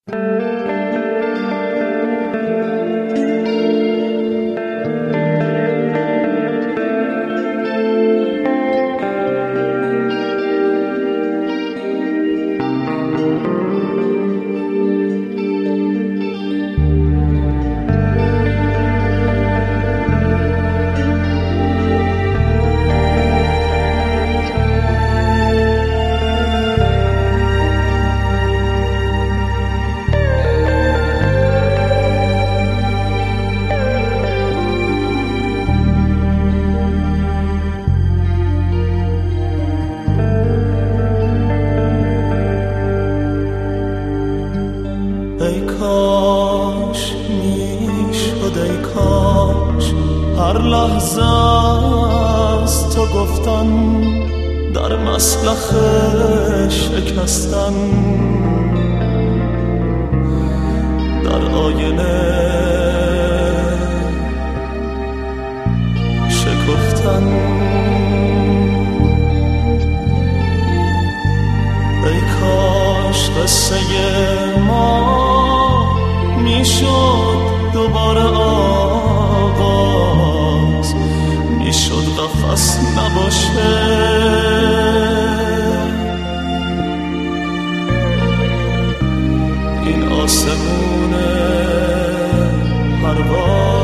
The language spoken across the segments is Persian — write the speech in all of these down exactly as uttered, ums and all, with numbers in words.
ای کاش میشد، ای کاش هر لحظه از تو گفتن در مسلخ شکستن، در آینه شکفتن. ای کاش قصه ما میشد دوباره آغاز، میشد قفس نباشه، این آسمون پرواز.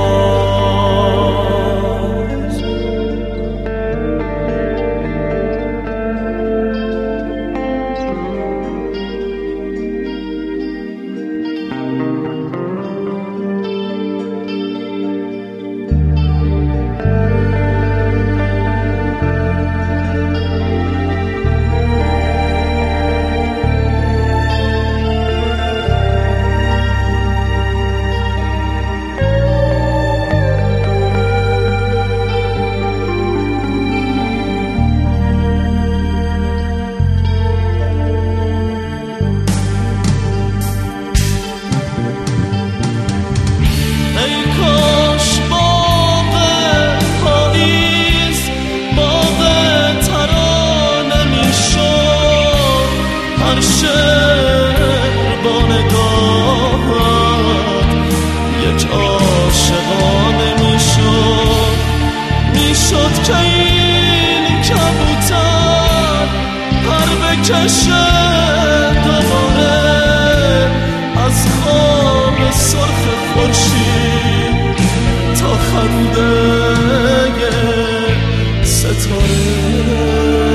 که این کبوتر پر بکشه دوباره از خواب سرخ خورشید تا خنده ستاره.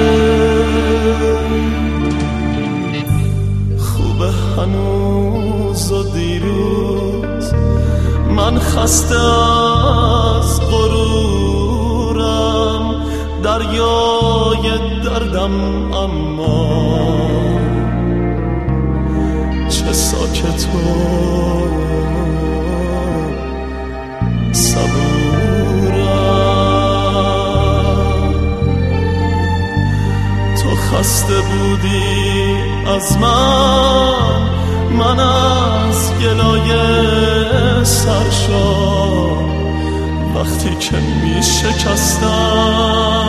خوبه هنوز و دیروز من خسته از غرورم، دریای دردم اما چه ساکت و صبورم. تو خسته بودی از من، من از گلایه سرشار وقتی که می شکستم